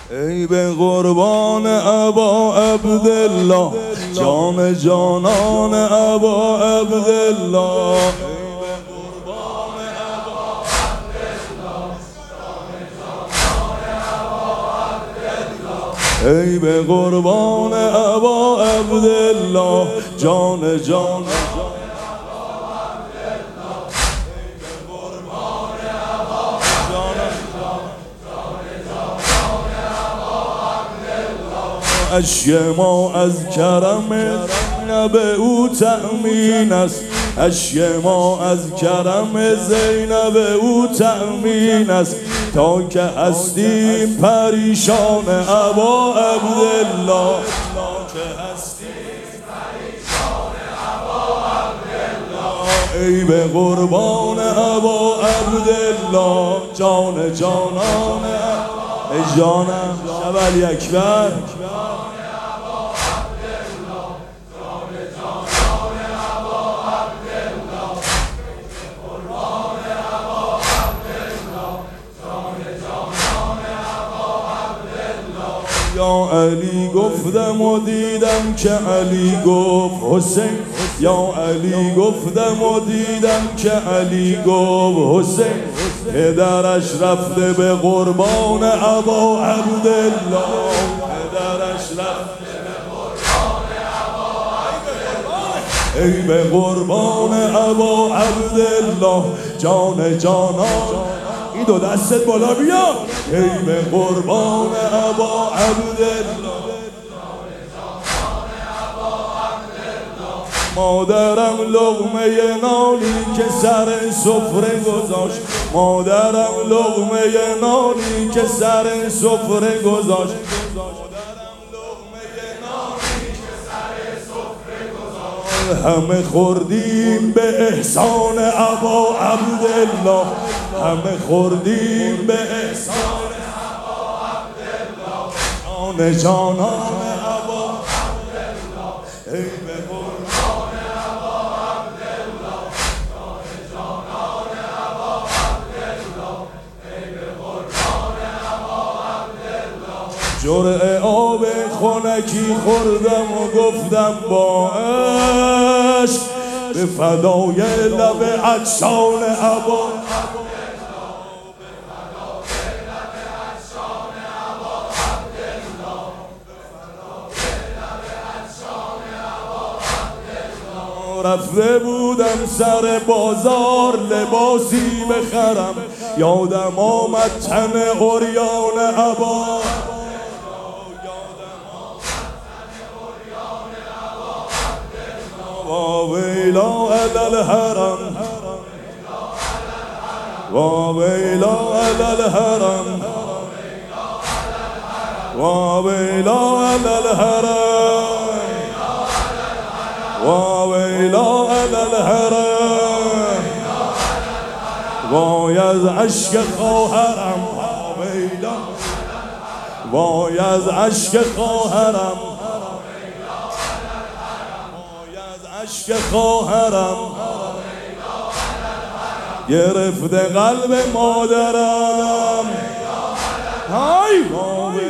ای به قربان ابا عبدالله، جان جانان ابا عبدالله. ای به قربان ابا عبدالله، جان جان اشک ما از کرم زینب او تأمین است، اشک ما از کرم زینب او تأمین است. تا که هستیم پریشان ابا عبدالله، ای به قربان ابا عبدالله، جان جانان ای جانم شب علی اکبر. یا علی گفتم و دیدم که علی گفت حسین، یا علی گفتم و دیدم که علی گفت حسین. پدرش رفته به قربان ابا عبدالله، پدرش رفته به قربان ابا عبدالله. ای به قربان ابا عبدالله، جان جانان. این دو دستت بالا بیا. ای به قربان ابا عبدالله، مادرم لقمه نانی که سر سفره گذاشت، مادرم لقمه نانی که سر سفره گذاشت، همه خوردیم به احسان ابا عبدالله، همه خوردیم به احسان ابا عبدالله. جان جانان ابا عبدالله، ای به قربان ابا عبدالله، جان جانان ابا عبدالله، ای به قربان ابا عبدالله. جرعه آب خنکی خوردم و گفتم با عشق به فدای لب عطشان ابا، رفته بودم سر بازار لباسی بخرم، یادم آمد تن عریان ابا، وا ویلا علی الحرم، وا ویلا علی الحرم، وا ویلا علی الحرم، وا ویلا علی الحرم. وای از اشک خواهرم، وا ویلا، وای از اشک خواهرم، وای از اشک خواهرم. گرفته قلب مادرم، های وا